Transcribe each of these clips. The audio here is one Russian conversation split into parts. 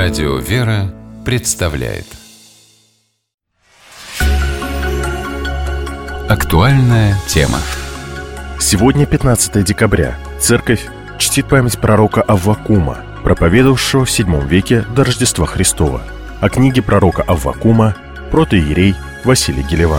Радио «Вера» представляет актуальная тема. Сегодня 15 декабря. Церковь чтит память пророка Аввакума, проповедовавшего в VII веке до Рождества Христова. О книге пророка Аввакума протоиерей Василий Гелеван.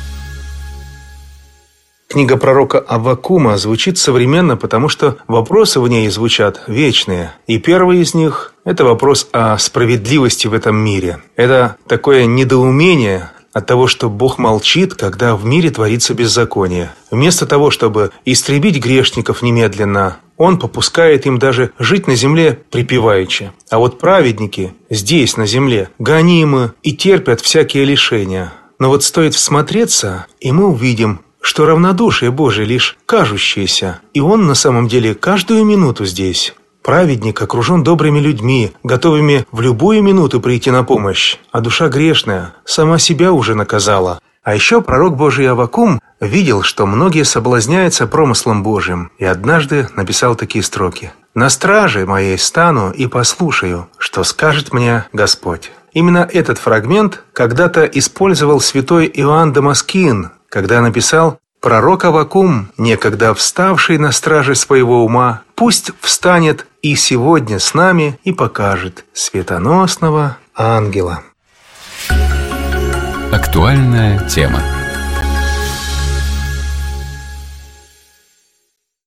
Книга пророка Аввакума звучит современно, потому что вопросы в ней звучат вечные. И первый из них – это вопрос о справедливости в этом мире. Это такое недоумение от того, что Бог молчит, когда в мире творится беззаконие. Вместо того, чтобы истребить грешников немедленно, Он попускает им даже жить на земле припеваючи. А вот праведники здесь, на земле, гонимы и терпят всякие лишения. Но вот стоит всмотреться, и мы увидим, что равнодушие Божие лишь кажущееся, и Он на самом деле каждую минуту здесь. Праведник окружен добрыми людьми, готовыми в любую минуту прийти на помощь, а душа грешная сама себя уже наказала. А еще пророк Божий Аввакум видел, что многие соблазняются промыслом Божьим, и однажды написал такие строки: «На страже моей стану и послушаю, что скажет мне Господь». Именно этот фрагмент когда-то использовал святой Иоанн Дамаскин, когда написал: «Пророк Аввакум, некогда вставший на страже своего ума, пусть встанет и сегодня с нами и покажет светоносного ангела». Актуальная тема.